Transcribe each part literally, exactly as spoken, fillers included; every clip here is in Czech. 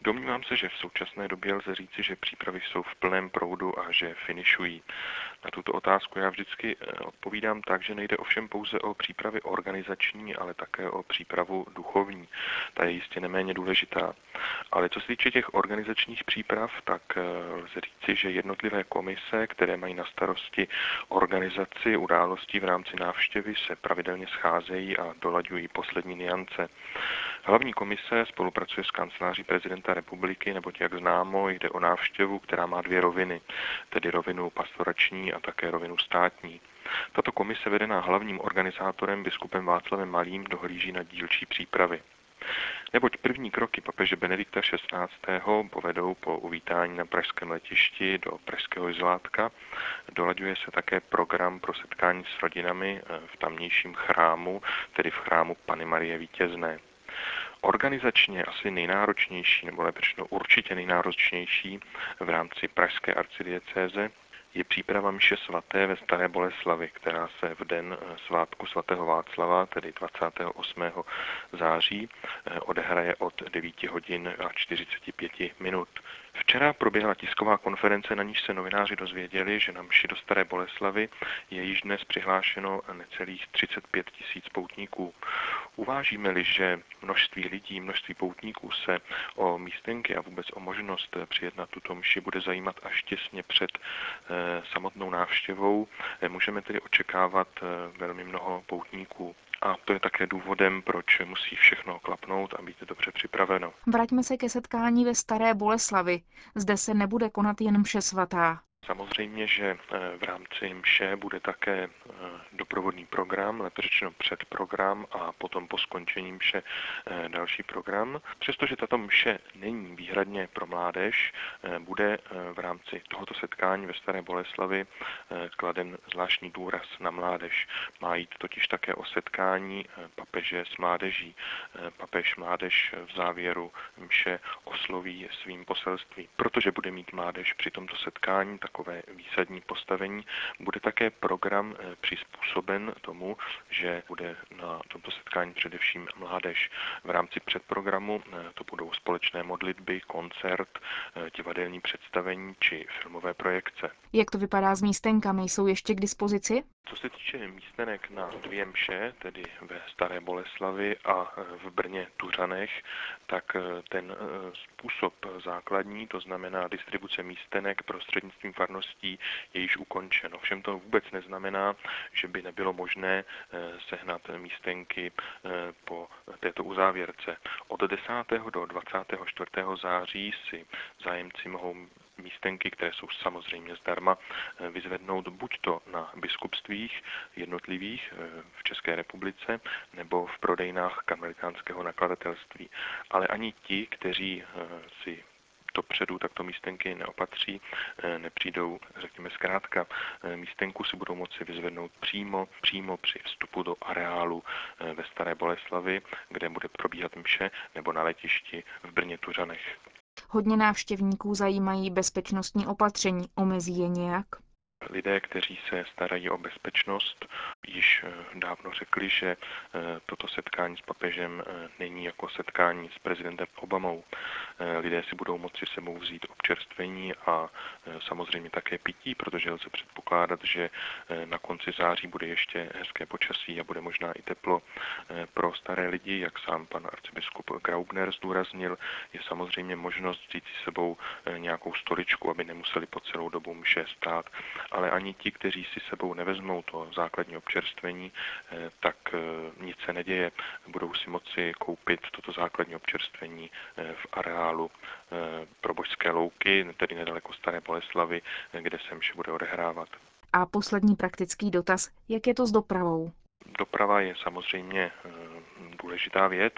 Domnívám se, že v současné době lze říci, že přípravy jsou v plném proudu a že finišují. Na tuto otázku já vždycky odpovídám tak, že nejde ovšem pouze o přípravy organizační, ale také o přípravu duchovní. Ta je jistě neméně důležitá. Ale co se týče těch organizačních příprav, tak lze říci, že jednotlivé komise, které mají na starosti organizaci událostí v rámci návštěvy, se pravidelně scházejí a dolaďují poslední niance. Hlavní komise spolupracuje s kanceláří prezidenta republiky, neboť jak známo, jde o návštěvu, která má dvě roviny, tedy rovinu pastorační a také rovinu státní. Tato komise vedená hlavním organizátorem biskupem Václavem Malým dohlíží na dílčí přípravy. Neboť první kroky papeže Benedikta šestnáctého povedou po uvítání na pražském letišti do pražského Izolátka. Dolaďuje se také program pro setkání s rodinami v tamnějším chrámu, tedy v chrámu Panny Marie Vítězné. Organizačně asi nejnáročnější, nebo lépe řečeno určitě nejnáročnější v rámci pražské arcidiecéze je příprava mše svaté ve Staré Boleslavi, která se v den svátku svatého Václava, tedy dvacátého osmého září, odehraje od devíti hodin a čtyřicet pět minut. Včera proběhla tisková konference, na níž se novináři dozvěděli, že na mši do Staré Boleslavy je již dnes přihlášeno necelých třicet pět tisíc poutníků. Uvážíme-li, že množství lidí, množství poutníků se o místenky a vůbec o možnost přijet na tuto mši bude zajímat až těsně před e, samotnou návštěvou, e, můžeme tedy očekávat e, velmi mnoho poutníků. A to je také důvodem, proč musí všechno klapnout a být dobře připraveno. Vraťme se ke setkání ve Staré Boleslavi. Zde se nebude konat jen mše svatá. Samozřejmě, že v rámci mše bude také doprovodný program, lépe řečeno předprogram a potom po skončení mše další program. Přestože tato mše není výhradně pro mládež, bude v rámci tohoto setkání ve Staré Boleslavi kladen zvláštní důraz na mládež. Má jít totiž také o setkání papeže s mládeží. Papež mládež v závěru mše osloví svým poselství. Protože bude mít mládež při tomto setkání takové výsadní postavení, bude také program přizpůsoben tomu, že bude na tomto setkání především mládež. V rámci předprogramu to budou společné modlitby, koncert, divadelní představení či filmové projekce. Jak to vypadá s místenkami? Jsou ještě k dispozici? Co se týče místenek na dvě mše, tedy ve Staré Boleslavi a v Brně Tuřanech, tak ten způsob základní, to znamená distribuce místenek prostřednictvím farností, je již ukončen. Ovšem to vůbec neznamená, že by nebylo možné sehnat místenky po této uzávěrce. Od desátého do dvacátého čtvrtého září si zájemci mohou místenky, které jsou samozřejmě zdarma, vyzvednout buď to na biskupstvích jednotlivých v České republice nebo v prodejnách karmelitánského nakladatelství. Ale ani ti, kteří si dopředu takto místenky neopatří, nepřijdou, řekněme zkrátka, místenku si budou moci vyzvednout přímo, přímo při vstupu do areálu ve Staré Boleslavi, kde bude probíhat mše, nebo na letišti v Brně Tuřanech. Hodně návštěvníků zajímají bezpečnostní opatření. Omezí je nějak? Lidé, kteří se starají o bezpečnost, již dávno řekli, že toto setkání s papežem není jako setkání s prezidentem Obamou. Lidé si budou moci sebou vzít občerstvení a samozřejmě také pití, protože lze předpokládat, že na konci září bude ještě hezké počasí a bude možná i teplo. Pro staré lidi, jak sám pan arcibiskup Graubner zdůraznil, je samozřejmě možnost vzít si sebou nějakou stoličku, aby nemuseli po celou dobu mše stát. Ale ani ti, kteří si sebou nevezmou to základní občerstvení, tak nic se neděje. Budou si moci koupit toto základní občerstvení v areálu pro Božské louky, tedy nedaleko Staré Boleslavy, kde se mše bude odehrávat. A poslední praktický dotaz, jak je to s dopravou? Doprava je samozřejmě důležitá věc.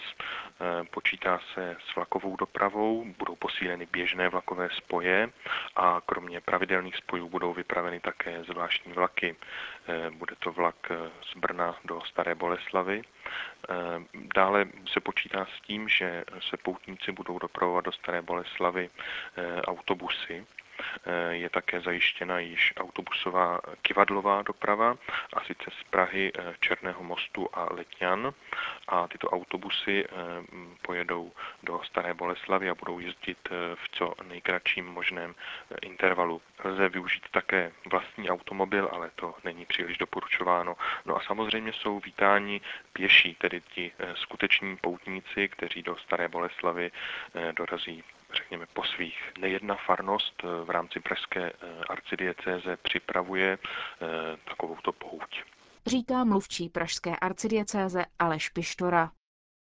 Počítá se s vlakovou dopravou, budou posíleny běžné vlakové spoje a kromě pravidelných spojů budou vypraveny také zvláštní vlaky. Bude to vlak z Brna do Staré Boleslavy. Dále se počítá s tím, že se poutníci budou dopravovat do Staré Boleslavy autobusy. je také zajištěna již autobusová kyvadlová doprava, a sice z Prahy, Černého Mostu a Letňan. A tyto autobusy pojedou do Staré Boleslavi a budou jezdit v co nejkratším možném intervalu. Lze využít také vlastní automobil, ale to není příliš doporučováno. No a samozřejmě jsou vítáni pěší, tedy ti skuteční poutníci, kteří do Staré Boleslavy dorazí, řekněme, po svých. Nejedna farnost v rámci pražské arcidiecéze připravuje takovouto pouť. Říká mluvčí pražské arcidiecéze Aleš Pištora.